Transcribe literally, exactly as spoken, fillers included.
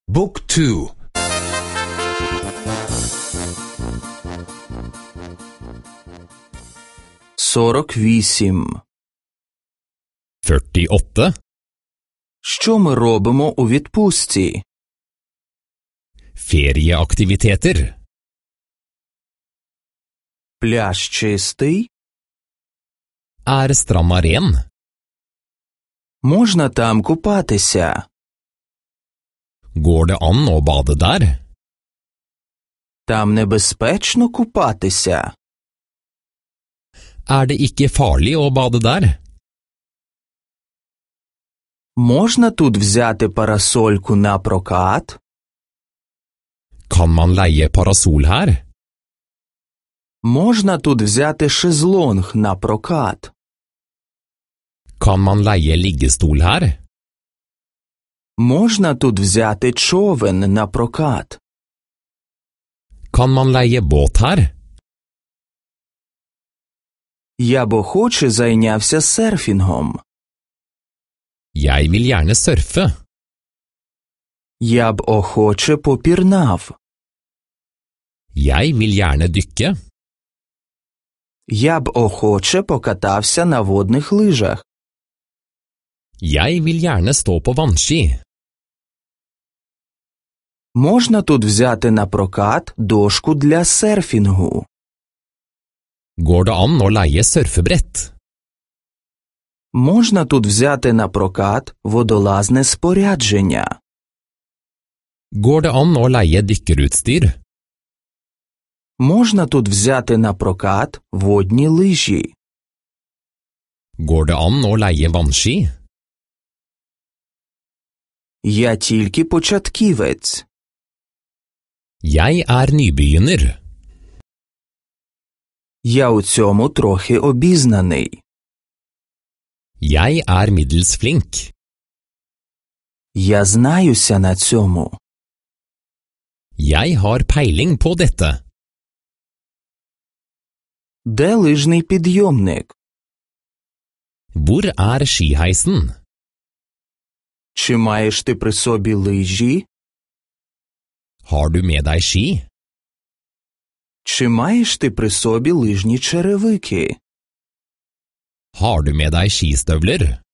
Book two. сорок вісім. førtiåtte. Що ми робимо у відпустці? Ferieaktiviteter. Пляж чистий? Er stranda ren? Можна там купатися? Går det an å bade der? Там небезпечно купатися? Er det ikke farlig å bade der? Можна тут взяти парасольку на прокат? Kan man leie parasol her? Можна тут взяти шезлонг на прокат? Kan man leie liggestol her? Можна тут взяти човен на прокат? Kan man leie båt her? Я б охоче зайнявся серфінгом. Jeg vil gjerne surfe. Я б охоче попірнав. Jeg vil gjerne dykke. Я б охоче покатався на водних лижах. Jeg vil gjerne stå på vannski. Можна тут взяти на прокат дошку для серфінгу? Går det an å leie surfebrett? Можна тут взяти на прокат водолазне спорядження? Går det an å leie dykkerutstyr? Можна тут взяти на прокат водні лижі? Går det an å leie vannski? Я тільки початківець. Jeg er nybegynner. Я у цьому трохи обізнаний. Jeg er middels flink. Я знаюся на цьому. Jeg har peiling på dette. Де лижний підйомник? Hvor er skiheisen? Чи маєш ти при собі лижі? Har du med deg ski? Чи маєш ти при собі лижні черевики? Har du med deg skistøvler?